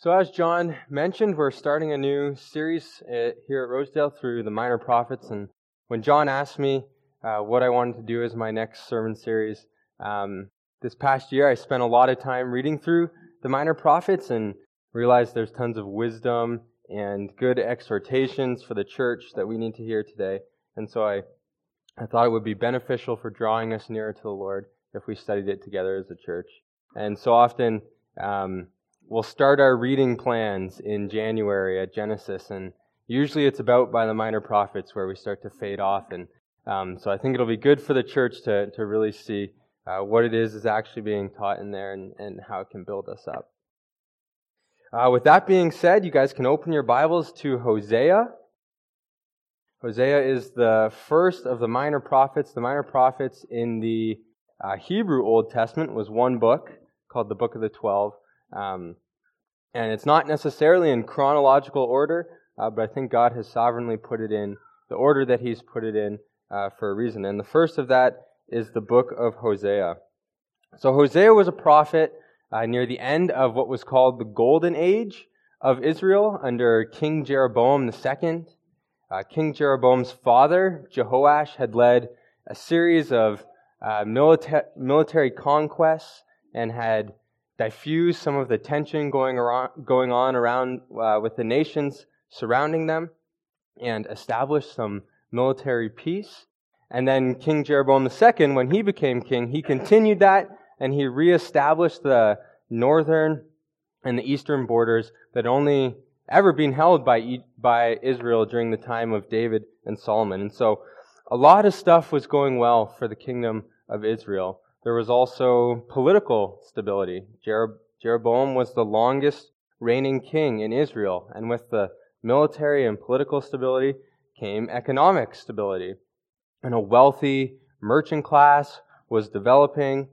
So as John mentioned, we're starting a new series here at Rosedale through the Minor Prophets. And when John asked me what I wanted to do as my next sermon series, this past year I spent a lot of time reading through the Minor Prophets and realized there's tons of wisdom and good exhortations for the church that we need to hear today. And so I thought it would be beneficial for drawing us nearer to the Lord if we studied it together as a church. And so often we'll start our reading plans in January at Genesis, and usually it's about by the Minor Prophets where we start to fade off. And so I think it'll be good for the church to really see what it is actually being taught in there and how it can build us up. With that being said, you guys can open your Bibles to Hosea. Hosea is the first of the Minor Prophets. The Minor Prophets in the Hebrew Old Testament was one book called the Book of the 12. And it's not necessarily in chronological order, but I think God has sovereignly put it in the order that He's put it in for a reason. And the first of that is the book of Hosea. So Hosea was a prophet near the end of what was called the Golden Age of Israel under King Jeroboam II. King Jeroboam's father, Jehoash, had led a series of military conquests and had diffuse some of the tension going on around with the nations surrounding them and establish some military peace. And then King Jeroboam II, when he became king, he continued that and he reestablished the northern and the eastern borders that only ever been held by Israel during the time of David and Solomon. And so a lot of stuff was going well for the kingdom of Israel. There was also political stability. Jeroboam was the longest reigning king in Israel, and with the military and political stability came economic stability. And a wealthy merchant class was developing,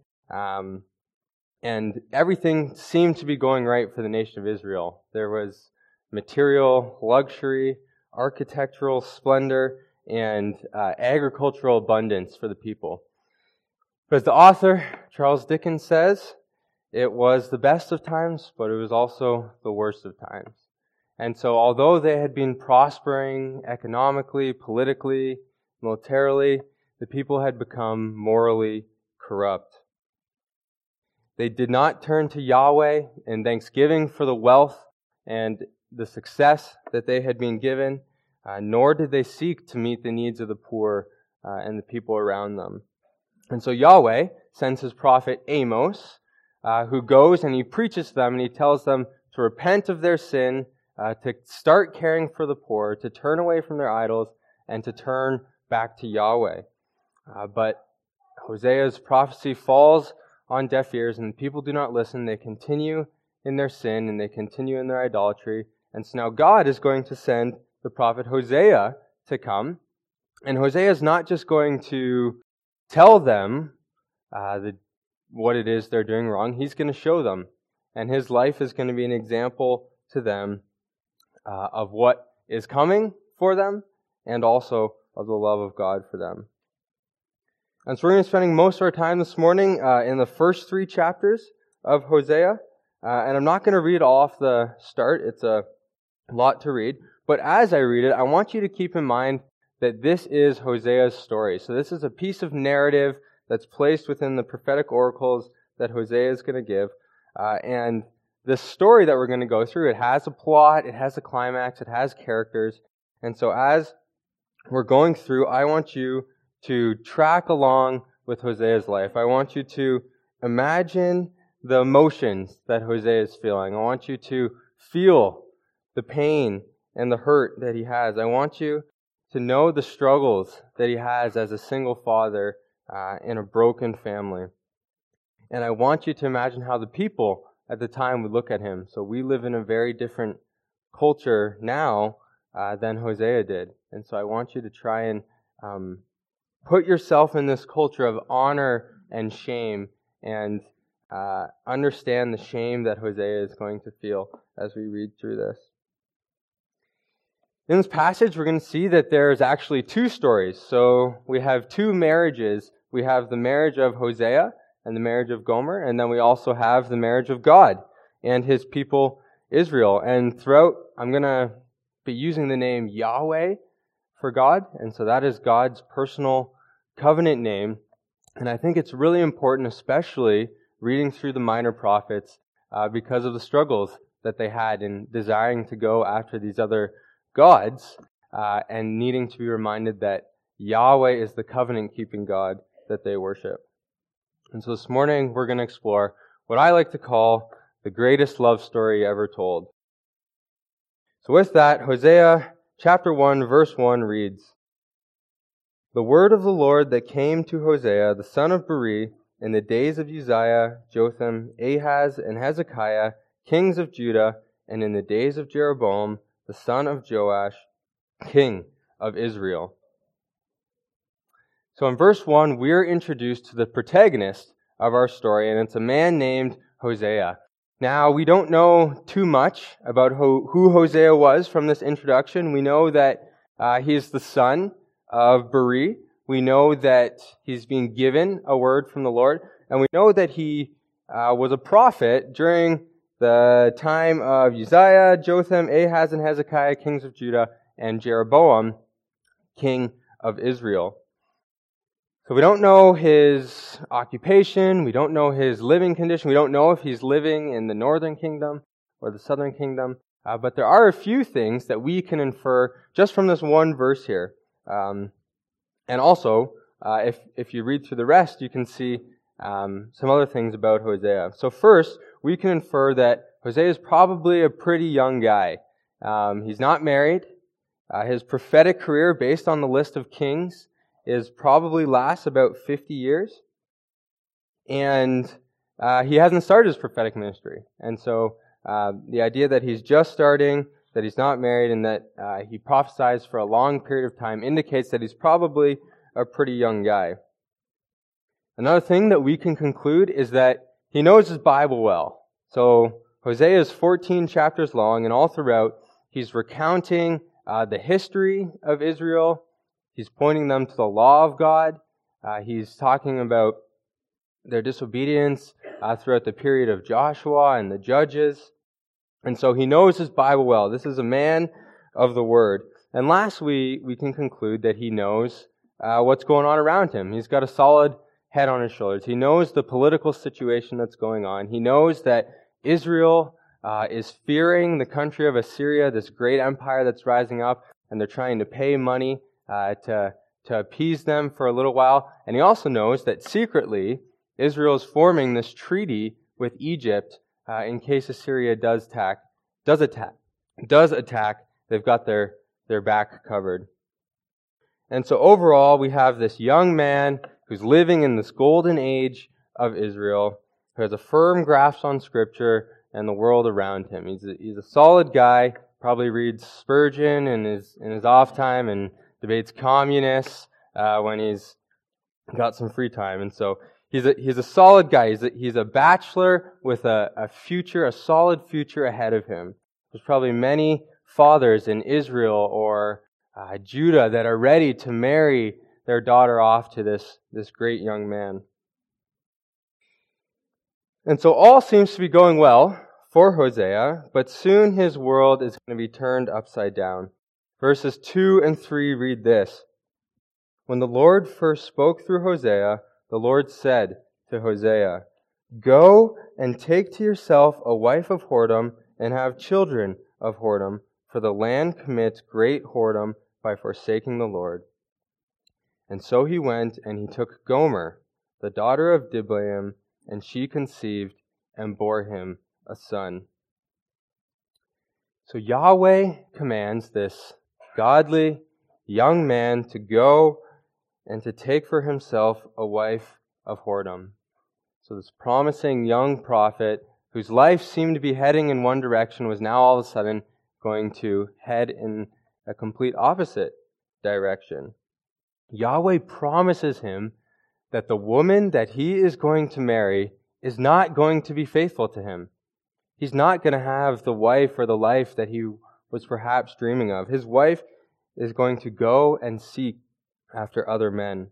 and everything seemed to be going right for the nation of Israel. There was material luxury, architectural splendor, and agricultural abundance for the people. But as the author, Charles Dickens, says, it was the best of times, but it was also the worst of times. And so although they had been prospering economically, politically, militarily, the people had become morally corrupt. They did not turn to Yahweh in thanksgiving for the wealth and the success that they had been given, nor did they seek to meet the needs of the poor and the people around them. And so Yahweh sends His prophet Amos, who goes and he preaches to them and he tells them to repent of their sin, to start caring for the poor, to turn away from their idols, and to turn back to Yahweh. But Hosea's prophecy falls on deaf ears and people do not listen. They continue in their sin and they continue in their idolatry. And so now God is going to send the prophet Hosea to come. And Hosea is not just going to tell them what it is they're doing wrong. He's going to show them. And his life is going to be an example to them of what is coming for them and also of the love of God for them. And so we're going to be spending most of our time this morning in the first 3 chapters of Hosea. And I'm not going to read off the start. It's a lot to read. But as I read it, I want you to keep in mind that this is Hosea's story. So this is a piece of narrative that's placed within the prophetic oracles that Hosea is going to give. And this story that we're going to go through, it has a plot, it has a climax, it has characters. And so as we're going through, I want you to track along with Hosea's life. I want you to imagine the emotions that Hosea is feeling. I want you to feel the pain and the hurt that he has. I want you to know the struggles that he has as a single father in a broken family. And I want you to imagine how the people at the time would look at him. So we live in a very different culture now than Hosea did. And so I want you to try and put yourself in this culture of honor and shame and understand the shame that Hosea is going to feel as we read through this. In this passage, we're going to see that there's actually 2 stories. So we have 2 marriages. We have the marriage of Hosea and the marriage of Gomer, and then we also have the marriage of God and His people Israel. And throughout, I'm going to be using the name Yahweh for God. And so that is God's personal covenant name. And I think it's really important, especially reading through the minor prophets, because of the struggles that they had in desiring to go after these other gods, and needing to be reminded that Yahweh is the covenant-keeping God that they worship. And so this morning, we're going to explore what I like to call the greatest love story ever told. So with that, Hosea chapter 1, verse 1 reads, "The word of the Lord that came to Hosea, the son of Beeri, in the days of Uzziah, Jotham, Ahaz, and Hezekiah, kings of Judah, and in the days of Jeroboam, the son of Joash, king of Israel." So in verse 1, we're introduced to the protagonist of our story, and it's a man named Hosea. Now, we don't know too much about who Hosea was from this introduction. We know that he's the son of Beeri. We know that he's being given a word from the Lord, and we know that he was a prophet during the time of Uzziah, Jotham, Ahaz, and Hezekiah, kings of Judah, and Jeroboam, king of Israel. So we don't know his occupation, we don't know his living condition, we don't know if he's living in the northern kingdom or the southern kingdom, but there are a few things that we can infer just from this one verse here. And also, if you read through the rest, you can see some other things about Hosea. So first, we can infer that Hosea is probably a pretty young guy. He's not married. His prophetic career, based on the list of kings, is probably lasts about 50 years. And he hasn't started his prophetic ministry. And so the idea that he's just starting, that he's not married, and that he prophesies for a long period of time indicates that he's probably a pretty young guy. Another thing that we can conclude is that he knows his Bible well. So Hosea is 14 chapters long, and all throughout he's recounting the history of Israel. He's pointing them to the law of God. He's talking about their disobedience throughout the period of Joshua and the judges. And so he knows his Bible well. This is a man of the Word. And lastly, we can conclude that he knows what's going on around him. He's got a solid head on his shoulders. He knows the political situation that's going on. He knows that Israel is fearing the country of Assyria, this great empire that's rising up, and they're trying to pay money to appease them for a little while. And he also knows that secretly Israel is forming this treaty with Egypt in case Assyria does attack. They've got their back covered. And so overall, we have this young man who's living in this golden age of Israel, who has a firm grasp on Scripture and the world around him. He's a solid guy. Probably reads Spurgeon in his off time and debates communists when he's got some free time. And so he's a solid guy. He's a bachelor with a solid future ahead of him. There's probably many fathers in Israel or Judah that are ready to marry their daughter off to this great young man. And so all seems to be going well for Hosea, but soon his world is going to be turned upside down. Verses 2 and 3 read this. "When the Lord first spoke through Hosea, the Lord said to Hosea, 'Go and take to yourself a wife of whoredom and have children of whoredom, for the land commits great whoredom by forsaking the Lord.' And so he went and he took Gomer, the daughter of Diblaim, and she conceived and bore him a son." So Yahweh commands this godly young man to go and to take for himself a wife of whoredom. So this promising young prophet, whose life seemed to be heading in one direction, was now all of a sudden going to head in a complete opposite direction. Yahweh promises him that the woman that he is going to marry is not going to be faithful to him. He's not going to have the wife or the life that he was perhaps dreaming of. His wife is going to go and seek after other men.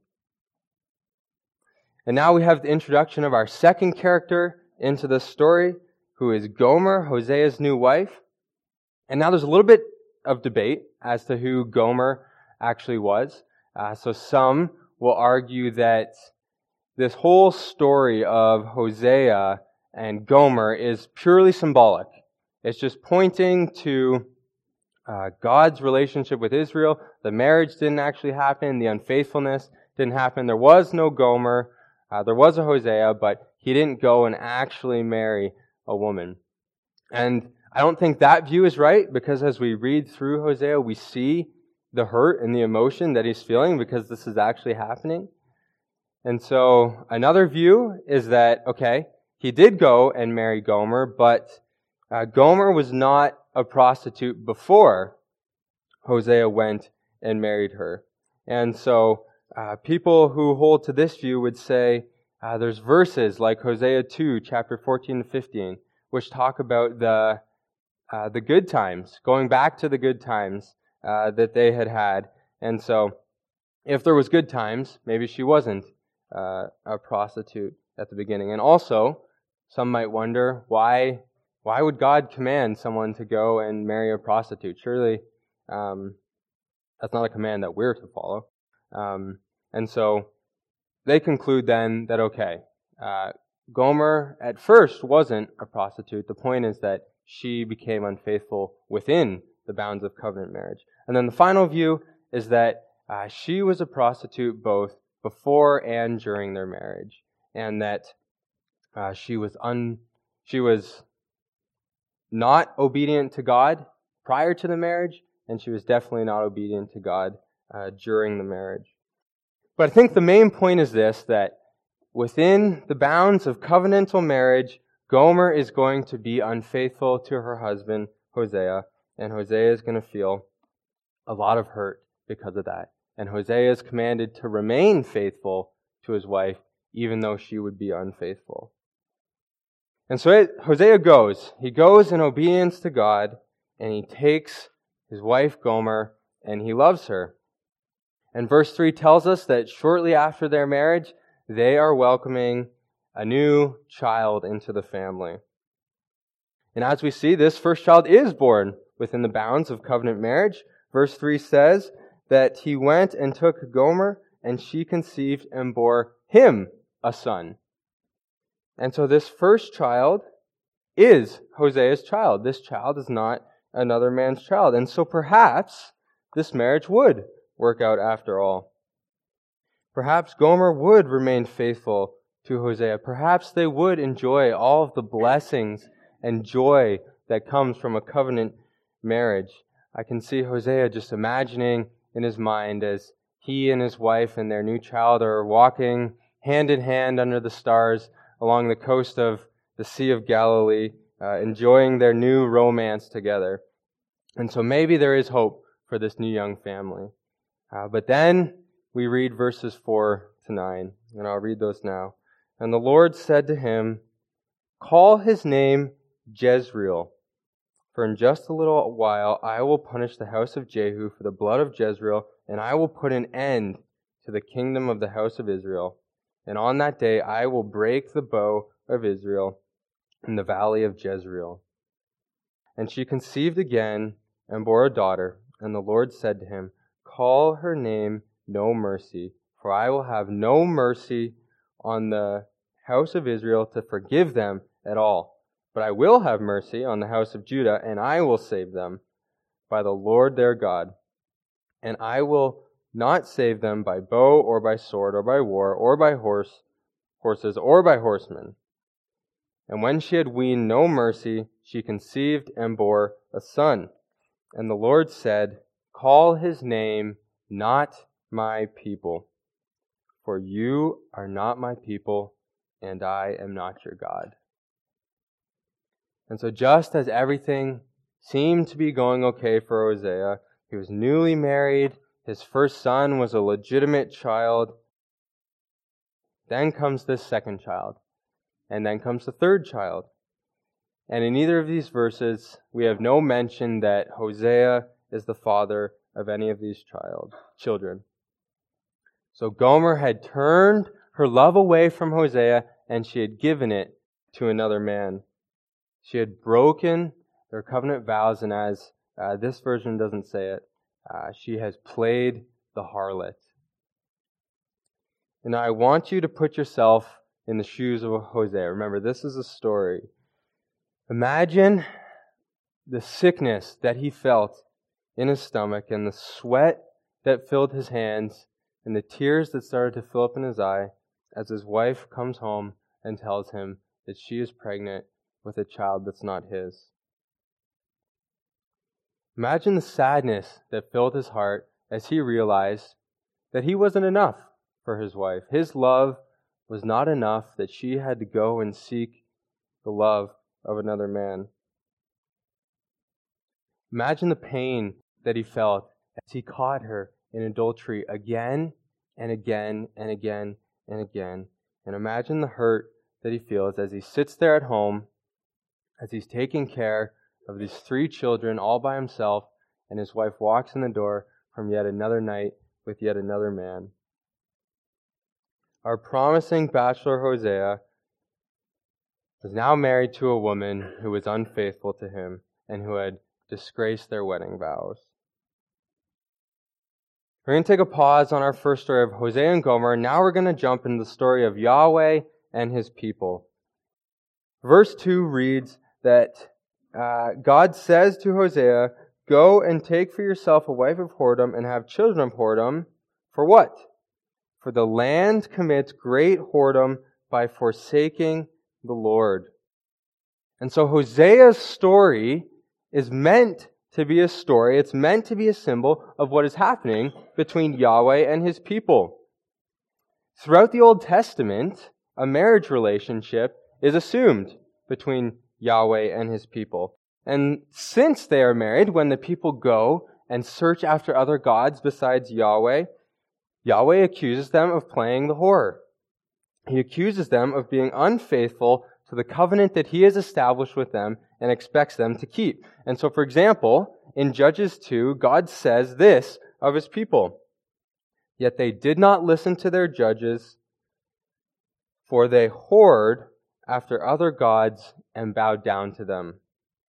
And now we have the introduction of our second character into this story, who is Gomer, Hosea's new wife. And now there's a little bit of debate as to who Gomer actually was. So some will argue that this whole story of Hosea and Gomer is purely symbolic. It's just pointing to God's relationship with Israel. The marriage didn't actually happen. The unfaithfulness didn't happen. There was no Gomer. There was a Hosea, but he didn't go and actually marry a woman. And I don't think that view is right, because as we read through Hosea, we see the hurt and the emotion that he's feeling because this is actually happening. And so another view is that, okay, he did go and marry Gomer, but Gomer was not a prostitute before Hosea went and married her. And so people who hold to this view would say there's verses like Hosea 2, chapter 14 and 15, which talk about the good times, going back to the good times that they had had. And so if there was good times, maybe she wasn't a prostitute at the beginning. And also, some might wonder, why would God command someone to go and marry a prostitute? Surely that's not a command that we're to follow. And so they conclude then that, okay, Gomer at first wasn't a prostitute. The point is that she became unfaithful within the bounds of covenant marriage. And then the final view is that she was a prostitute both before and during their marriage, and that she was not obedient to God prior to the marriage, and she was definitely not obedient to God during the marriage. But I think the main point is this, that within the bounds of covenantal marriage, Gomer is going to be unfaithful to her husband, Hosea, and Hosea is going to feel a lot of hurt because of that. And Hosea is commanded to remain faithful to his wife, even though she would be unfaithful. And so Hosea goes. He goes in obedience to God, and he takes his wife Gomer, and he loves her. And verse 3 tells us that shortly after their marriage, they are welcoming a new child into the family. And as we see, this first child is born within the bounds of covenant marriage. Verse 3 says that he went and took Gomer, and she conceived and bore him a son. And so this first child is Hosea's child. This child is not another man's child. And so perhaps this marriage would work out after all. Perhaps Gomer would remain faithful to Hosea. Perhaps they would enjoy all of the blessings and joy that comes from a covenant marriage. I can see Hosea just imagining in his mind as he and his wife and their new child are walking hand in hand under the stars along the coast of the Sea of Galilee, enjoying their new romance together. And so maybe there is hope for this new young family. But then we read verses 4 to 9, and I'll read those now. And the Lord said to him, "Call his name Jezreel, for in just a little while I will punish the house of Jehu for the blood of Jezreel, and I will put an end to the kingdom of the house of Israel. And on that day I will break the bow of Israel in the valley of Jezreel." And she conceived again and bore a daughter. And the Lord said to him, "Call her name No Mercy, for I will have no mercy on the house of Israel to forgive them at all. But I will have mercy on the house of Judah, and I will save them by the Lord their God. And I will not save them by bow or by sword or by war or by horses or by horsemen." And when she had weaned no mercy, she conceived and bore a son. And the Lord said, "Call his name Not My People, for you are not my people, and I am not your God." And so just as everything seemed to be going okay for Hosea, he was newly married, his first son was a legitimate child, then comes this second child, and then comes the third child. And in either of these verses, we have no mention that Hosea is the father of any of these children. So Gomer had turned her love away from Hosea, and she had given it to another man. She had broken their covenant vows, and as this version doesn't say it, she has played the harlot. And I want you to put yourself in the shoes of Hosea. Remember, this is a story. Imagine the sickness that he felt in his stomach, and the sweat that filled his hands, and the tears that started to fill up in his eye as his wife comes home and tells him that she is pregnant with a child that's not his. Imagine the sadness that filled his heart as he realized that he wasn't enough for his wife. His love was not enough, that she had to go and seek the love of another man. Imagine the pain that he felt as he caught her in adultery again and again and again and again. And imagine the hurt that he feels as he sits there at home, as he's taking care of these 3 children all by himself, and his wife walks in the door from yet another night with yet another man. Our promising bachelor Hosea was now married to a woman who was unfaithful to him and who had disgraced their wedding vows. We're going to take a pause on our first story of Hosea and Gomer, and now we're going to jump into the story of Yahweh and his people. Verse 2 reads that God says to Hosea, "Go and take for yourself a wife of whoredom and have children of whoredom." For what? For the land commits great whoredom by forsaking the Lord. And so Hosea's story is meant to be a story. It's meant to be a symbol of what is happening between Yahweh and his people. Throughout the Old Testament, a marriage relationship is assumed between Yahweh and his people. And since they are married, when the people go and search after other gods besides Yahweh, Yahweh accuses them of playing the whore. He accuses them of being unfaithful to the covenant that he has established with them and expects them to keep. And so, for example, in Judges 2, God says this of his people: "Yet they did not listen to their judges, for they whored after other gods and bowed down to them."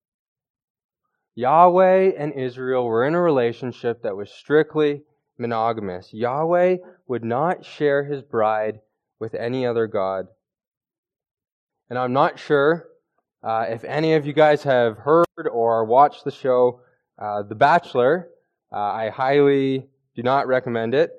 Yahweh and Israel were in a relationship that was strictly monogamous. Yahweh would not share his bride with any other god. And I'm not sure if any of you guys have heard or watched the show The Bachelor. I highly do not recommend it.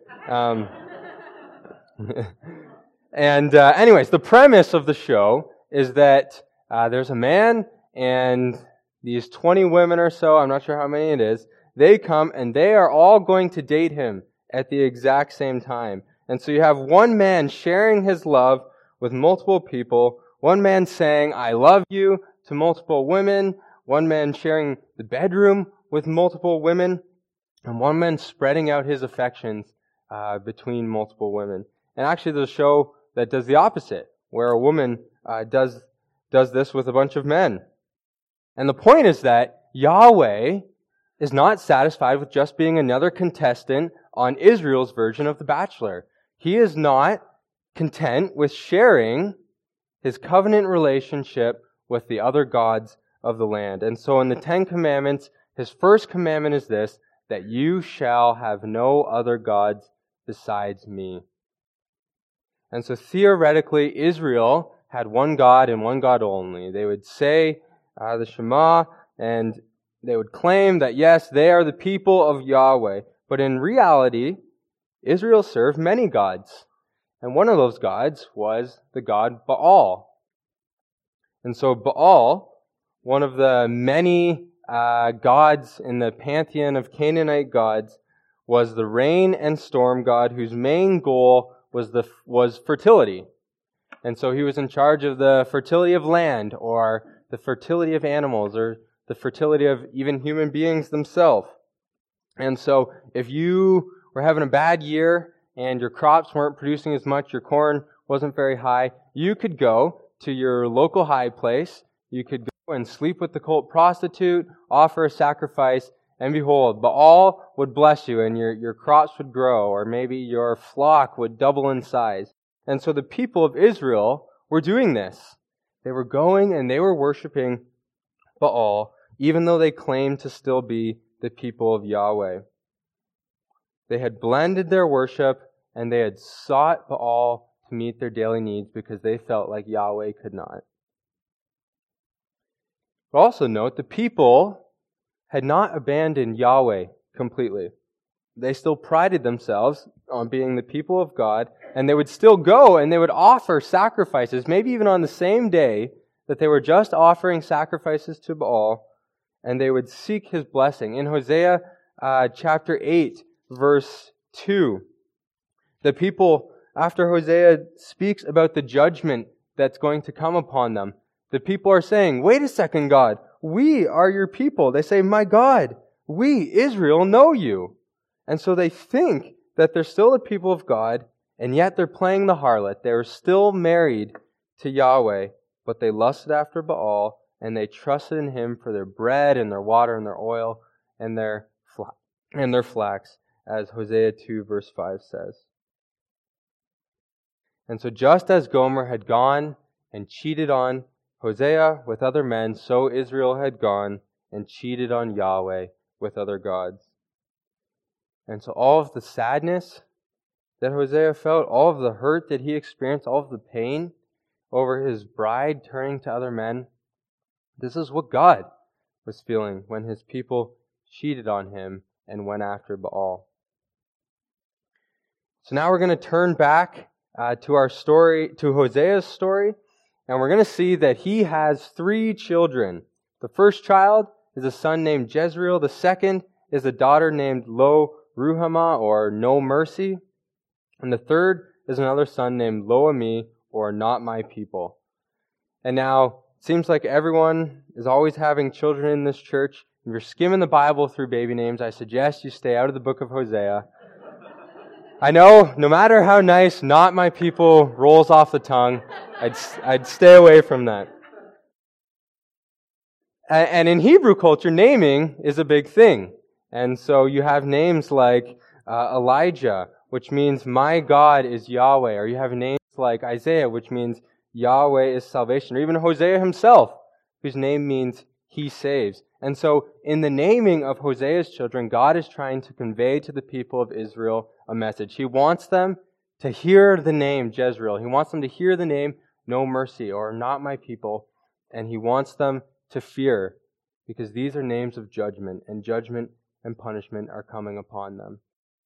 Anyways, the premise of the show is that there's a man and these 20 women or so, I'm not sure how many it is, they come and they are all going to date him at the exact same time. And so you have one man sharing his love with multiple people, one man saying, "I love you," to multiple women, one man sharing the bedroom with multiple women, and one man spreading out his affections between multiple women. And actually there's a show that does the opposite, where a woman does this with a bunch of men. And the point is that Yahweh is not satisfied with just being another contestant on Israel's version of The Bachelor. He is not content with sharing his covenant relationship with the other gods of the land. And so in the 10 Commandments, his first commandment is this, that you shall have no other gods besides me. And so theoretically, Israel had one God and one God only. They would say the Shema, and they would claim that, yes, they are the people of Yahweh. But in reality, Israel served many gods. And one of those gods was the god Baal. And so Baal, one of the many gods in the pantheon of Canaanite gods, was the rain and storm god whose main goal was fertility. And so he was in charge of the fertility of land, or the fertility of animals, or the fertility of even human beings themselves. And so if you were having a bad year and your crops weren't producing as much, your corn wasn't very high, you could go to your local high place, you could go and sleep with the cult prostitute, offer a sacrifice, and behold, Baal would bless you and your crops would grow, or maybe your flock would double in size. And so the people of Israel were doing this. They were going and they were worshiping Baal, even though they claimed to still be the people of Yahweh. They had blended their worship, and they had sought Baal to meet their daily needs because they felt like Yahweh could not. But also note, the people had not abandoned Yahweh completely. They still prided themselves on being the people of God, and they would still go and they would offer sacrifices, maybe even on the same day that they were just offering sacrifices to Baal, and they would seek his blessing. In Hosea chapter 8, verse 2, the people, after Hosea speaks about the judgment that's going to come upon them, the people are saying, "Wait a second, God, we are your people." They say, "My God, we, Israel, know you." And so they think that they're still the people of God, and yet they're playing the harlot. They're still married to Yahweh, but they lusted after Baal, and they trusted in him for their bread and their water and their oil and their flax, as Hosea 2 verse 5 says. And so just as Gomer had gone and cheated on Hosea with other men, so Israel had gone and cheated on Yahweh with other gods. And so all of the sadness that Hosea felt, all of the hurt that he experienced, all of the pain over his bride turning to other men, this is what God was feeling when his people cheated on him and went after Baal. So now we're going to turn back to our story, to Hosea's story, and we're going to see that he has 3 children. The first child is a son named Jezreel. The second is a daughter named Lo-Ruhamah, or No Mercy. And the third is another son named Lo-Ammi, or Not My People. And now, it seems like everyone is always having children in this church. If you're skimming the Bible through baby names, I suggest you stay out of the book of Hosea. I know, no matter how nice Not My People rolls off the tongue, I'd stay away from that. And in Hebrew culture, naming is a big thing. And so you have names like Elijah, which means my God is Yahweh. Or you have names like Isaiah, which means Yahweh is salvation. Or even Hosea himself, whose name means he saves. And so in the naming of Hosea's children, God is trying to convey to the people of Israel a message. He wants them to hear the name Jezreel. He wants them to hear the name No Mercy, or Not My People. And he wants them to fear, because these are names of judgment, and judgment and punishment are coming upon them.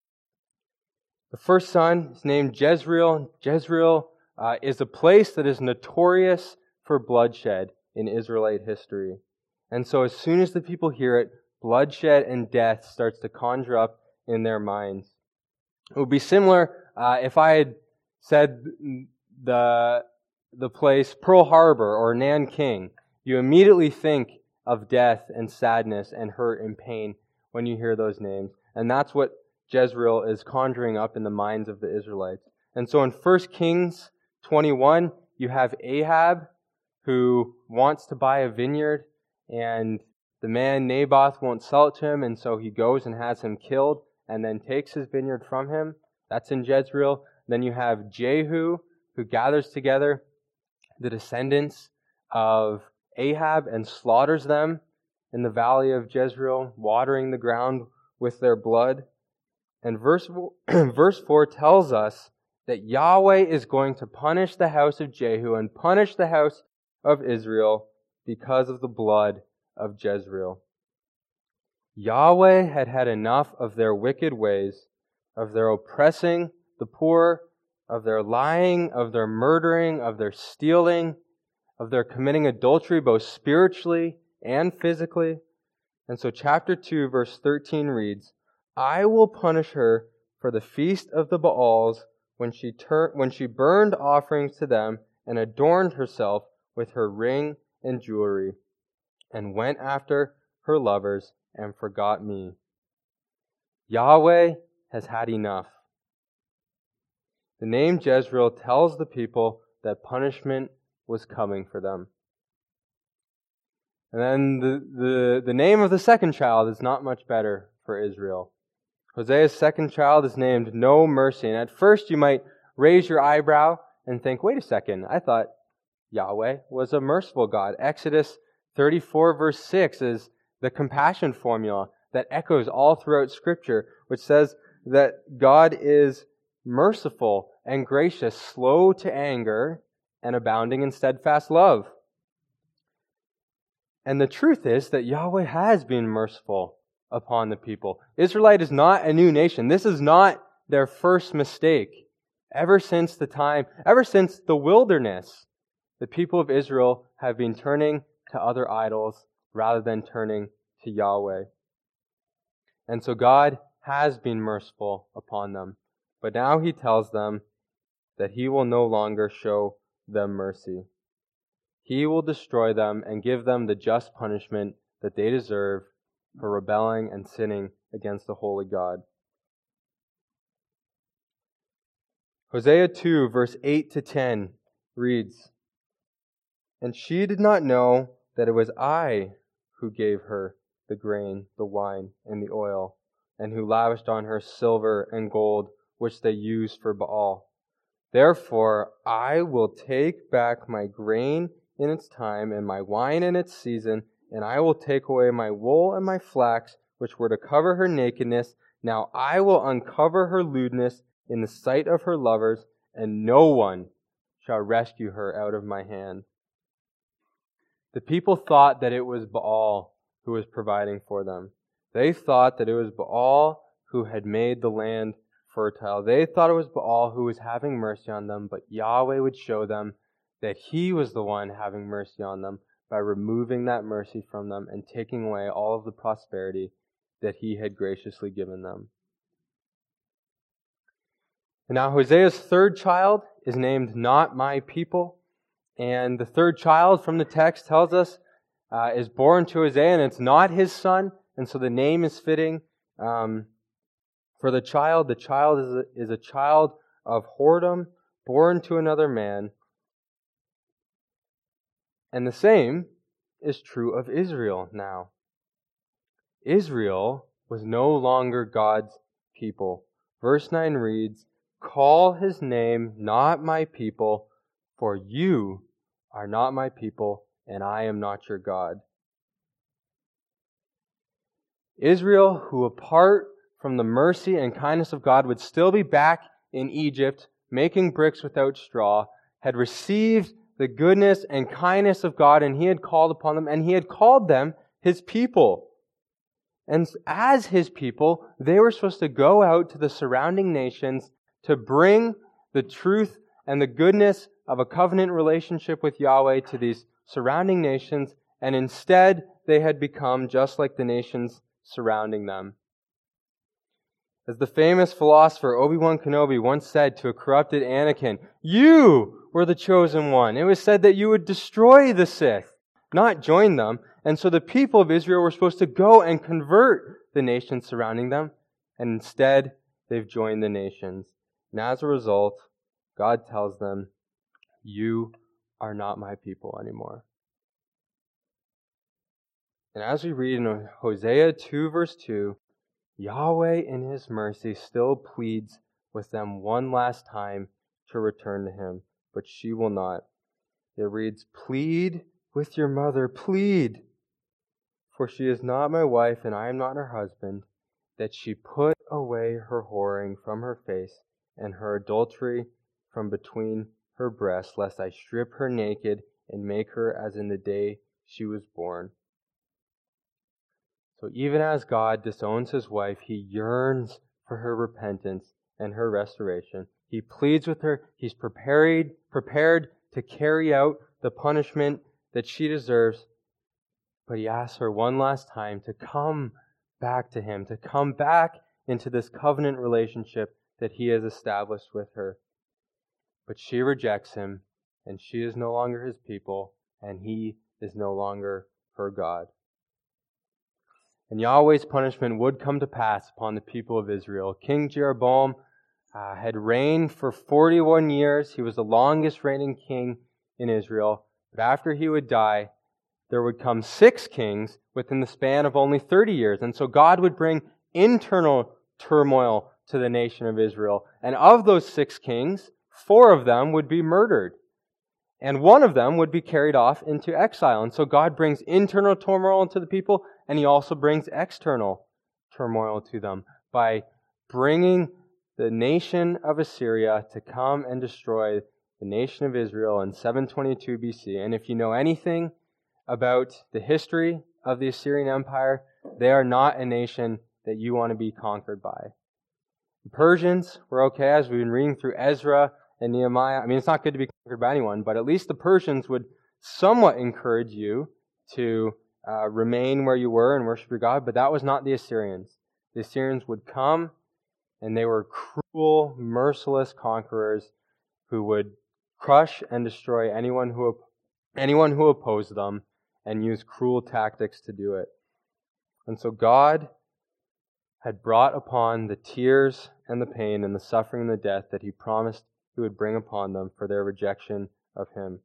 The first son is named Jezreel. Jezreel is a place that is notorious for bloodshed in Israelite history. And so as soon as the people hear it, bloodshed and death starts to conjure up in their minds. It would be similar if I had said the place Pearl Harbor or Nanking. You immediately think of death and sadness and hurt and pain when you hear those names. And that's what Jezreel is conjuring up in the minds of the Israelites. And so in 1 Kings 21, you have Ahab, who wants to buy a vineyard, and the man Naboth won't sell it to him, and so he goes and has him killed, and then takes his vineyard from him. That's in Jezreel. Then you have Jehu, who gathers together the descendants of Ahab and slaughters them in the valley of Jezreel, watering the ground with their blood. And verse 4 tells us that Yahweh is going to punish the house of Jehu and punish the house of Israel because of the blood of Jezreel. Yahweh had had enough of their wicked ways, of their oppressing the poor, of their lying, of their murdering, of their stealing, of their committing adultery both spiritually and physically. And so chapter 2, verse 13 reads, "I will punish her for the feast of the Baals when she burned offerings to them and adorned herself with her ring and jewelry, and went after her lovers and forgot me." Yahweh has had enough. The name Jezreel tells the people that punishment was coming for them. And then the name of the second child is not much better for Israel. Hosea's second child is named No Mercy. And at first you might raise your eyebrow and think, wait a second, I thought Yahweh was a merciful God. Exodus 34 verse 6 is the compassion formula that echoes all throughout Scripture, which says that God is merciful and gracious, slow to anger, and abounding in steadfast love. And the truth is that Yahweh has been merciful upon the people. Israelite is not a new nation. This is not their first mistake. Ever since the wilderness, the people of Israel have been turning to other idols rather than turning to Yahweh. And so God has been merciful upon them. But now He tells them that He will no longer show them mercy. He will destroy them and give them the just punishment that they deserve for rebelling and sinning against the holy God. Hosea 2, verse 8 to 10 reads, "And she did not know that it was I who gave her the grain, the wine, and the oil, and who lavished on her silver and gold, which they used for Baal. Therefore I will take back my grain in its time, and my wine in its season, and I will take away my wool and my flax, which were to cover her nakedness. Now I will uncover her lewdness in the sight of her lovers, and no one shall rescue her out of my hand." The people thought that it was Baal who was providing for them. They thought that it was Baal who had made the land fertile. They thought it was Baal who was having mercy on them, but Yahweh would show them that He was the one having mercy on them by removing that mercy from them and taking away all of the prosperity that He had graciously given them. And now Hosea's third child is named Not My People. And the third child from the text tells us is born to Hosea, and it's not his son. And so the name is fitting for the child. The child is a child of whoredom, born to another man. And the same is true of Israel now. Israel was no longer God's people. Verse 9 reads, "Call His name not my people, for you are not my people, and I am not your God." Israel, who apart from the mercy and kindness of God would still be back in Egypt, making bricks without straw, had received the goodness and kindness of God, and He had called upon them, and He had called them His people. And as His people, they were supposed to go out to the surrounding nations to bring the truth and the goodness of a covenant relationship with Yahweh to these surrounding nations, and instead they had become just like the nations surrounding them. As the famous philosopher Obi-Wan Kenobi once said to a corrupted Anakin, "You were the chosen one. It was said that you would destroy the Sith, not join them." And so the people of Israel were supposed to go and convert the nations surrounding them, and instead they've joined the nations. And as a result, God tells them, "You are not my people anymore." And as we read in Hosea 2 verse 2, Yahweh in His mercy still pleads with them one last time to return to Him, but she will not. It reads, "Plead with your mother, plead, for she is not my wife and I am not her husband, that she put away her whoring from her face and her adultery from between her breasts, lest I strip her naked and make her as in the day she was born." So even as God disowns His wife, He yearns for her repentance and her restoration. He pleads with her. He's prepared to carry out the punishment that she deserves. But He asks her one last time to come back to Him, to come back into this covenant relationship that He has established with her. But she rejects Him, and she is no longer His people, and He is no longer her God. And Yahweh's punishment would come to pass upon the people of Israel. King Jeroboam had reigned for 41 years. He was the longest reigning king in Israel. But after he would die, there would come 6 kings within the span of only 30 years. And so God would bring internal turmoil to the nation of Israel. And of those 6 kings, 4 of them would be murdered. And one of them would be carried off into exile. And so God brings internal turmoil into the people, and he also brings external turmoil to them by bringing the nation of Assyria to come and destroy the nation of Israel in 722 BC. And if you know anything about the history of the Assyrian Empire, they are not a nation that you want to be conquered by. The Persians were okay, as we've been reading through Ezra and Nehemiah. I mean, it's not good to be conquered by anyone, but at least the Persians would somewhat encourage you to remain where you were and worship your God, but that was not the Assyrians. The Assyrians would come, and they were cruel, merciless conquerors who would crush and destroy anyone who opposed them and use cruel tactics to do it. And so God had brought upon the tears and the pain and the suffering and the death that he promised he would bring upon them for their rejection of him.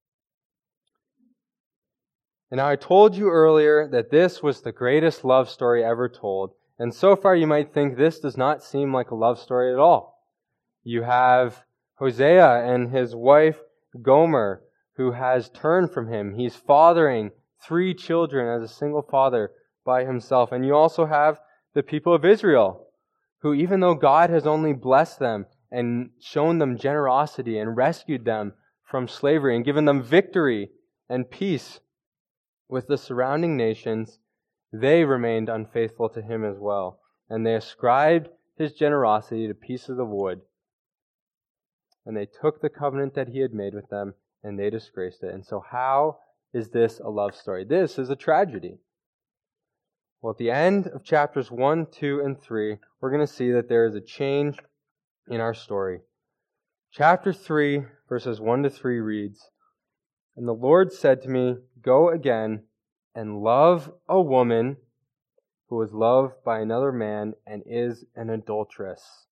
And now I told you earlier that this was the greatest love story ever told. And so far you might think this does not seem like a love story at all. You have Hosea and his wife Gomer, who has turned from him. He's fathering 3 children as a single father by himself. And you also have the people of Israel, who even though God has only blessed them and shown them generosity and rescued them from slavery and given them victory and peace with the surrounding nations, they remained unfaithful to him as well. And they ascribed his generosity to pieces of wood. And they took the covenant that he had made with them and they disgraced it. And so how is this a love story? This is a tragedy. Well, at the end of chapters 1, 2, and 3, we're going to see that there is a change in our story. Chapter 3, verses 1 to 3 reads, "And the Lord said to me, Go again and love a woman who was loved by another man and is an adulteress,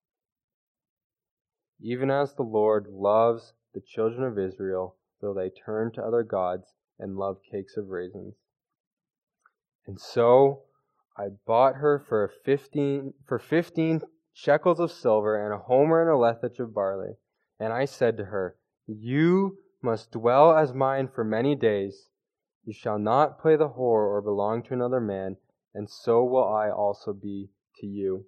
even as the Lord loves the children of Israel, though they turn to other gods and love cakes of raisins. And so I bought her for 15 shekels of silver and a homer and a lethech of barley. And I said to her, You must dwell as mine for many days. You shall not play the whore or belong to another man, and so will I also be to you."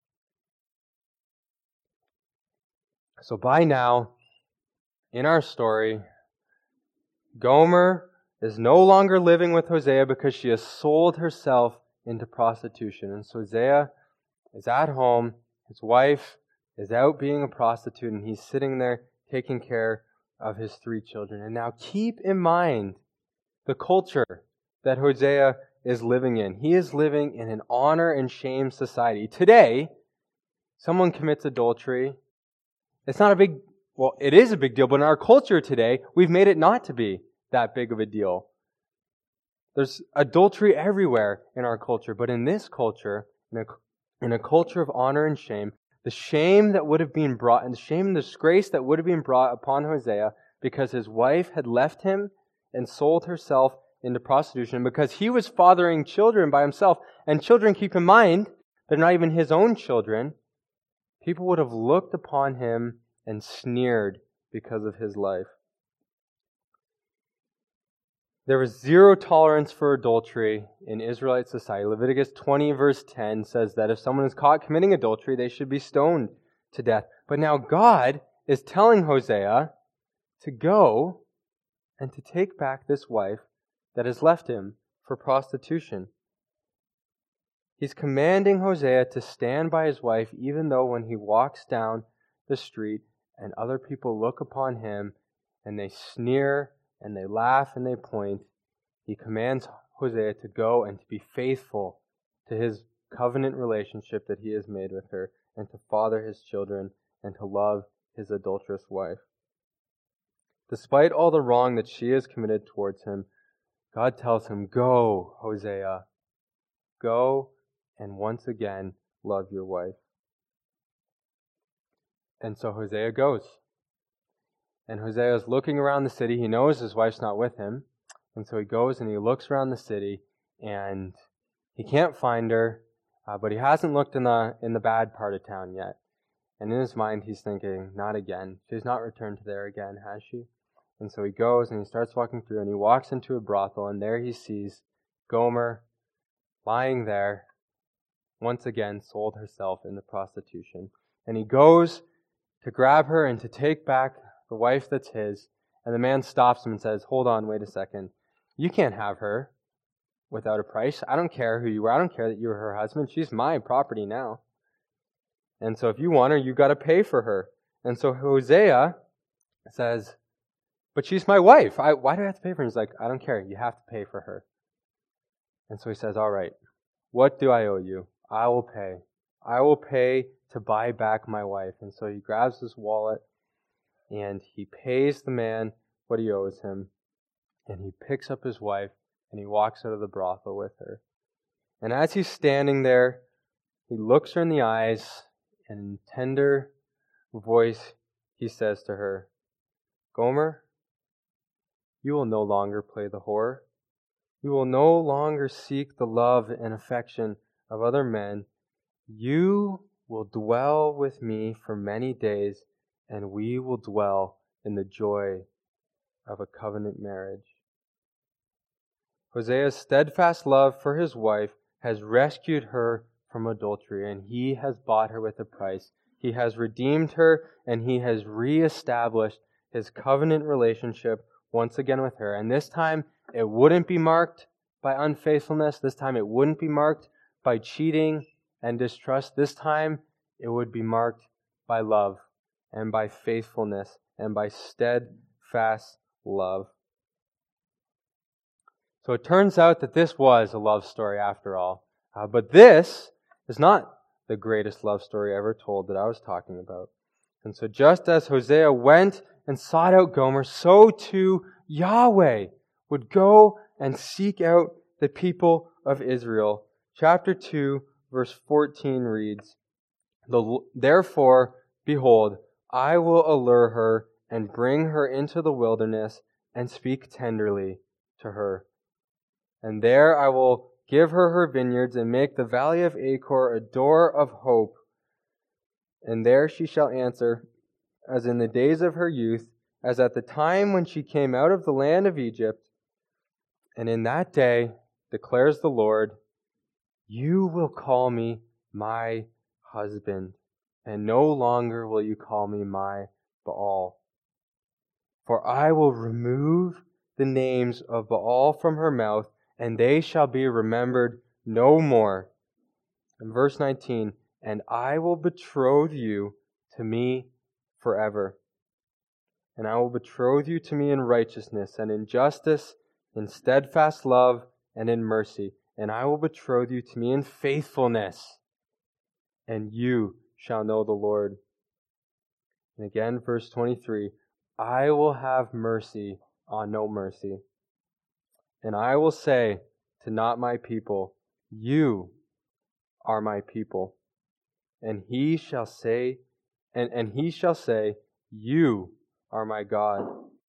So by now, in our story, Gomer is no longer living with Hosea because she has sold herself into prostitution. And so Hosea is at home, his wife is out being a prostitute, and he's sitting there taking care of his 3 children. And now keep in mind the culture that Hosea is living in. He is living in an honor and shame society. Today, someone commits adultery. It's not a big, well, it is a big deal, but in our culture today, we've made it not to be that big of a deal. There's adultery everywhere in our culture, but in this culture, in a culture of honor and shame, the shame that would have been brought, and the shame and disgrace that would have been brought upon Hosea because his wife had left him and sold herself into prostitution, because he was fathering children by himself, and children, keep in mind, they're not even his own children. People would have looked upon him and sneered because of his life. There was 0 tolerance for adultery in Israelite society. Leviticus 20 verse 10 says that if someone is caught committing adultery, they should be stoned to death. But now God is telling Hosea to go and to take back this wife that has left him for prostitution. He's commanding Hosea to stand by his wife, even though when he walks down the street and other people look upon him and they sneer and they laugh and they point, he commands Hosea to go and to be faithful to his covenant relationship that he has made with her, and to father his children, and to love his adulterous wife. Despite all the wrong that she has committed towards him, God tells him, "Go, Hosea. Go and once again love your wife." And so Hosea goes. And Hosea is looking around the city. He knows his wife's not with him. And so he goes and he looks around the city, and he can't find her, but he hasn't looked in the bad part of town yet. And in his mind, he's thinking, not again. She's not returned to there again, has she? And so he goes and he starts walking through, and he walks into a brothel, and there he sees Gomer lying there, once again sold herself into prostitution. And he goes to grab her and to take back the wife that's his, and the man stops him and says, "Hold on, wait a second. You can't have her without a price. I don't care who you are. I don't care that you were her husband. She's my property now. And so if you want her, you got to pay for her." And so Hosea says, "But she's my wife. Why do I have to pay for her?" He's like, "I don't care. You have to pay for her." And so he says, "All right, what do I owe you? I will pay. I will pay to buy back my wife." And so he grabs his wallet and he pays the man what he owes him. And he picks up his wife and he walks out of the brothel with her. And as he's standing there, he looks her in the eyes, and in tender voice he says to her, "Gomer, you will no longer play the whore. You will no longer seek the love and affection of other men. You will dwell with me for many days, and we will dwell in the joy of a covenant marriage." Hosea's steadfast love for his wife has rescued her from adultery, and he has bought her with a price. He has redeemed her, and he has reestablished his covenant relationship once again with her. And this time, it wouldn't be marked by unfaithfulness. This time, it wouldn't be marked by cheating and distrust. This time, it would be marked by love and by faithfulness and by steadfast love. So it turns out that this was a love story after all. But this is not the greatest love story ever told that I was talking about. And so just as Hosea went and sought out Gomer, so too Yahweh would go and seek out the people of Israel. Chapter 2, verse 14 reads, "Therefore, behold, I will allure her and bring her into the wilderness and speak tenderly to her. And there I will give her her vineyards and make the valley of Achor a door of hope. And there she shall answer, as in the days of her youth, as at the time when she came out of the land of Egypt. And in that day, declares the Lord, you will call me my husband, and no longer will you call me my Baal. For I will remove the names of Baal from her mouth, and they shall be remembered no more." And verse 19, "And I will betroth you to me forever. And I will betroth you to me in righteousness and in justice, in steadfast love and in mercy. And I will betroth you to me in faithfulness, and you shall know the Lord." And again, verse 23, "I will have mercy on no mercy. And I will say to not my people, you are my people. And he shall say, you are my God."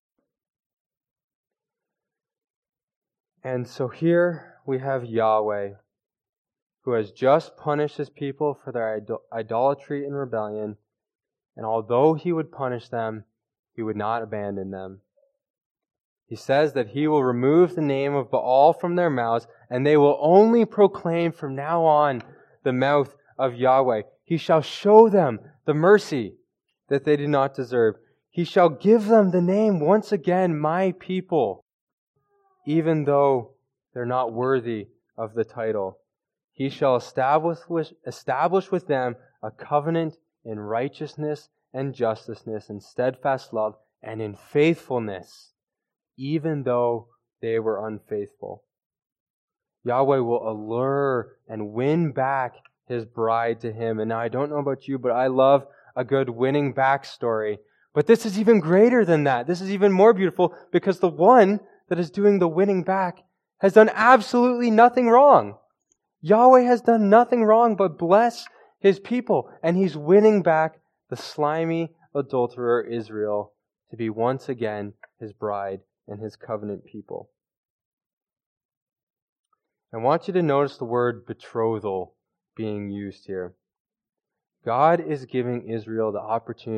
And so here we have Yahweh, who has just punished his people for their idolatry and rebellion. And although he would punish them, he would not abandon them. He says that he will remove the name of Baal from their mouths, and they will only proclaim from now on the mouth of Yahweh. He shall show them the mercy that they do not deserve. He shall give them the name once again, my people, even though they're not worthy of the title. He shall establish with them a covenant in righteousness and justice and steadfast love and in faithfulness, even though they were unfaithful. Yahweh will allure and win back his bride to him. And now I don't know about you, but I love a good winning back story. But this is even greater than that. This is even more beautiful because the one that is doing the winning back has done absolutely nothing wrong. Yahweh has done nothing wrong but bless his people. And he's winning back the slimy adulterer Israel to be once again his bride and his covenant people. I want you to notice the word betrothal being used here. God is giving Israel the opportunity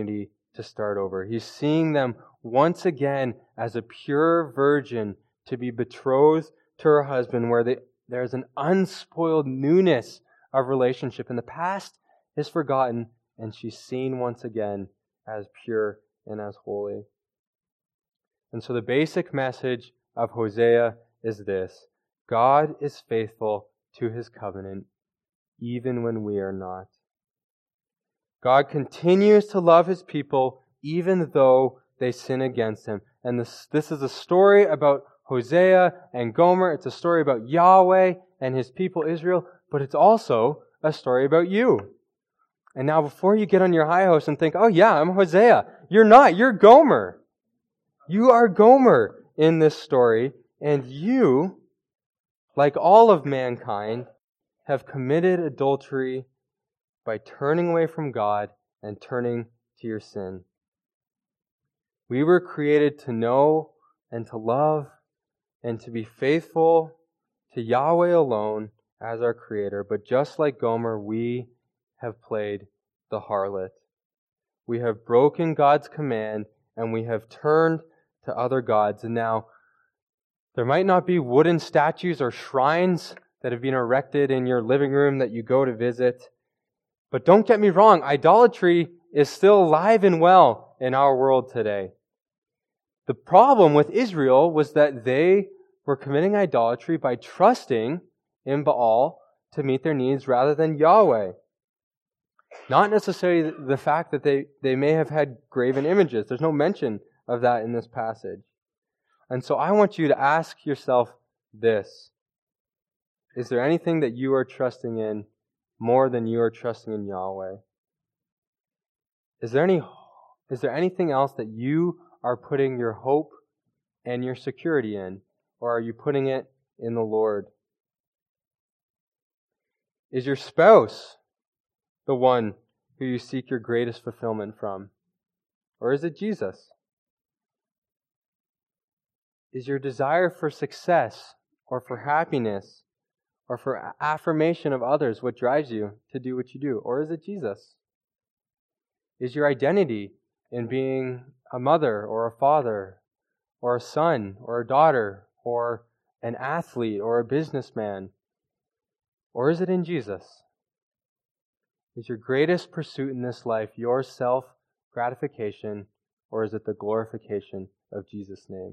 to start over. He's seeing them once again as a pure virgin to be betrothed to her husband, where there's an unspoiled newness of relationship. And the past is forgotten, and she's seen once again as pure and as holy. And so the basic message of Hosea is this: God is faithful to His covenant, even when we are not. God continues to love His people, even though they sin against Him. And this is a story about Hosea and Gomer. It's a story about Yahweh and His people Israel, but it's also a story about you. And now before you get on your high horse and think, oh yeah, I'm Hosea. You're not. You're Gomer. You are Gomer in this story. And you, like all of mankind, have committed adultery by turning away from God and turning to your sin. We were created to know and to love and to be faithful to Yahweh alone as our Creator. But just like Gomer, we have played the harlot. We have broken God's command and we have turned to other gods. And now, there might not be wooden statues or shrines that have been erected in your living room that you go to visit. But don't get me wrong, idolatry is still alive and well in our world today. The problem with Israel was that they were committing idolatry by trusting in Baal to meet their needs rather than Yahweh. Not necessarily the fact that they may have had graven images. There's no mention of that in this passage. And so I want you to ask yourself this: is there anything that you are trusting in more than you are trusting in Yahweh? Is there anything else that you are putting your hope and your security in? Or are you putting it in the Lord? Is your spouse the one who you seek your greatest fulfillment from? Or is it Jesus? Is your desire for success or for happiness or for affirmation of others what drives you to do what you do? Or is it Jesus? Is your identity in being a mother or a father or a son or a daughter or an athlete or a businessman? Or is it in Jesus? Is your greatest pursuit in this life your self-gratification, or is it the glorification of Jesus' name?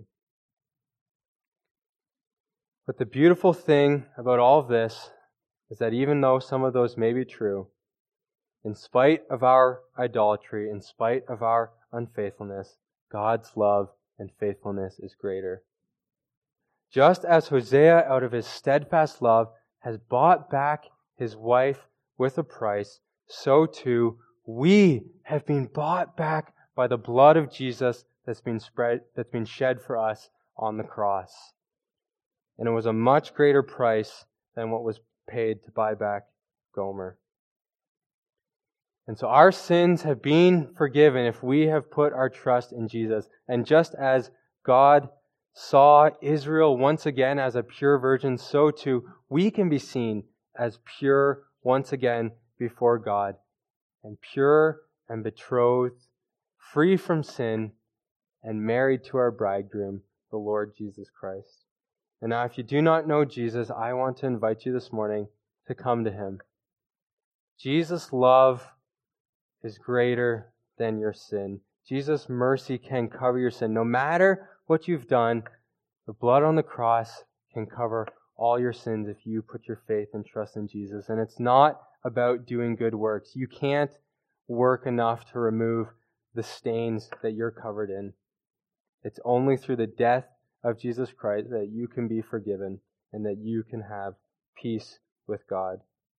But the beautiful thing about all of this is that even though some of those may be true, in spite of our idolatry, in spite of our unfaithfulness, God's love and faithfulness is greater. Just as Hosea, out of his steadfast love, has bought back his wife with a price, so too we have been bought back by the blood of Jesus that's been shed for us on the cross. And it was a much greater price than what was paid to buy back Gomer. And so our sins have been forgiven if we have put our trust in Jesus. And just as God saw Israel once again as a pure virgin, so too we can be seen as pure once again before God, and pure and betrothed, free from sin, and married to our bridegroom, the Lord Jesus Christ. And now, if you do not know Jesus, I want to invite you this morning to come to Him. Jesus' love is greater than your sin. Jesus' mercy can cover your sin. No matter what you've done, the blood on the cross can cover all your sins if you put your faith and trust in Jesus. And it's not about doing good works. You can't work enough to remove the stains that you're covered in. It's only through the death of Jesus Christ that you can be forgiven and that you can have peace with God.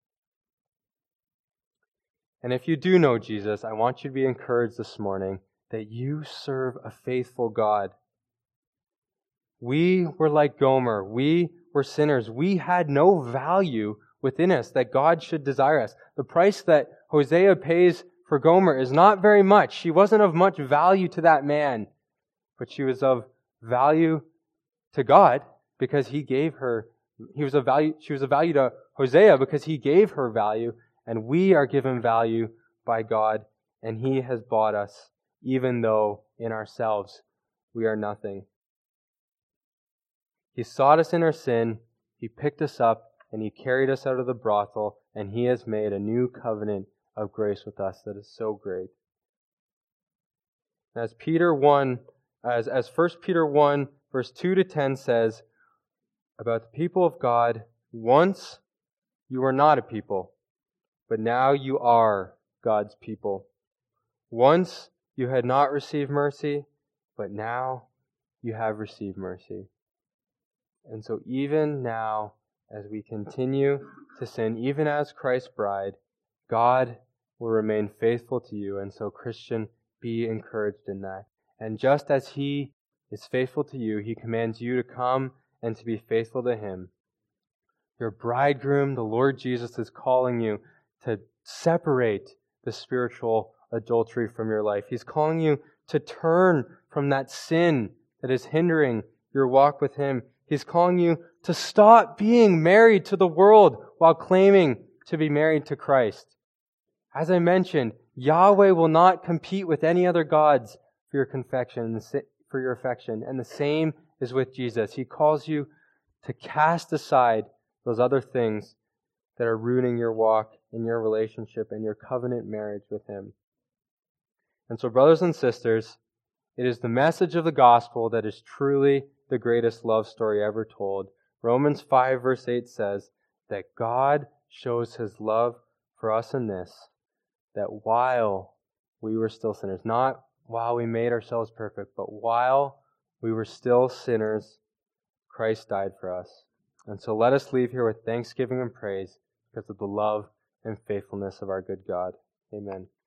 And if you do know Jesus, I want you to be encouraged this morning that you serve a faithful God. We were like Gomer. We were sinners. We had no value within us that God should desire us. The price that Hosea pays for Gomer is not very much. She wasn't of much value to that man, but she was of value to God because He gave her. She was of value to Hosea because he gave her value, and we are given value by God, and He has bought us even though in ourselves we are nothing. He sought us in our sin, He picked us up, and He carried us out of the brothel, and He has made a new covenant of grace with us that is so great. As 1 Peter 1, verse 2 to 10 says about the people of God, once you were not a people, but now you are God's people. Once you had not received mercy, but now you have received mercy. And so even now, as we continue to sin, even as Christ's bride, God will remain faithful to you. And so, Christian, be encouraged in that. And just as He is faithful to you, He commands you to come and to be faithful to Him. Your bridegroom, the Lord Jesus, is calling you to separate the spiritual adultery from your life. He's calling you to turn from that sin that is hindering your walk with Him. He's calling you to stop being married to the world while claiming to be married to Christ. As I mentioned, Yahweh will not compete with any other gods for your affection, and the same is with Jesus. He calls you to cast aside those other things that are ruining your walk in your relationship and your covenant marriage with Him. And so, brothers and sisters, it is the message of the gospel that is truly the greatest love story ever told. Romans 5 verse 8 says that God shows His love for us in this, that while we were still sinners, not while we made ourselves perfect, but while we were still sinners, Christ died for us. And so let us leave here with thanksgiving and praise because of the love and faithfulness of our good God. Amen.